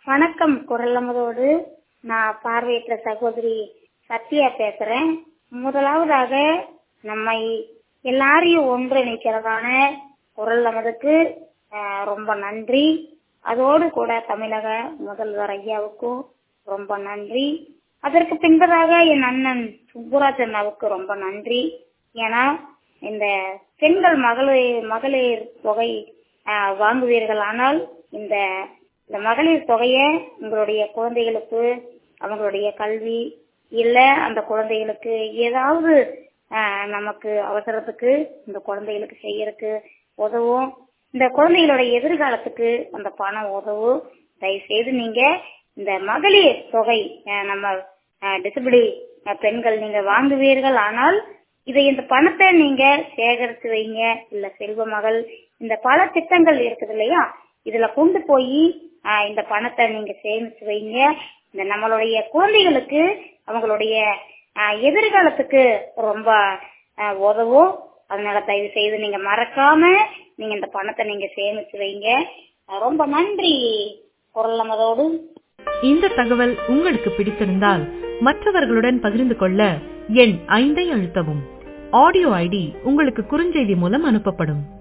வணக்கம். குரலமதோடு நான் பார்வையற்ற சகோதரி சத்யா பேசுறேன். முதலாவதாக நம்மை எல்லாரையும் ஒன்றிணைக்கிறதான குரல் நமதுக்கு ரொம்ப நன்றி. அதோடு கூட தமிழக முதல்வர் ஐயாவுக்கும் ரொம்ப நன்றி. அதற்கு பின்பதாக என் அண்ணன் சுப்புராஜ் அண்ணாவுக்கு ரொம்ப நன்றி. ஏன்னா இந்த பெண்கள் மகளிர் தொகை வாங்குவீர்கள், ஆனால் இந்த மகளிர் தொகையை உங்களுடைய குழந்தைகளுக்கு அவங்களுடைய கல்வி இல்ல அந்த குழந்தைகளுக்கு ஏதாவது நமக்கு அவசரத்துக்கு இந்த குழந்தைகளுக்கு செய்யறதுக்கு உதவும். இந்த குழந்தைகளுடைய எதிர்காலத்துக்கு அந்த பணம் உதவும். தயவுசெய்து நீங்க இந்த மகளிர் தொகை நம்ம டிசபிலிட்டி பெண்கள் நீங்க வாங்குவீர்கள், ஆனால் இந்த பணத்தை நீங்க சேகரித்து வைங்க. இல்ல செல்வ மகள் இந்த பல திட்டங்கள் இருக்குது இல்லையா, இதுல கொண்டு போய் இந்த பணத்தை நீங்க சேமிச்சு வைங்க. இந்த நம்மளுடைய குழந்தைகளுக்கு அவங்களுடைய எதிர்காலத்துக்கு ரொம்ப உதவும். அதனால தயவு செய்து நீங்க மறக்காம நீங்க இந்த பணத்தை நீங்க சேமிச்சு வைங்க. ரொம்ப நன்றி. குரல் நமதோடு. இந்த தகவல் உங்களுக்கு பிடித்திருந்தால் மற்றவர்களுடன் பகிர்ந்து கொள்ள எண் 5 அழுத்தவும். ஆடியோ ஐடி உங்களுக்கு குறுஞ்செய்தி மூலம் அனுப்பப்படும்.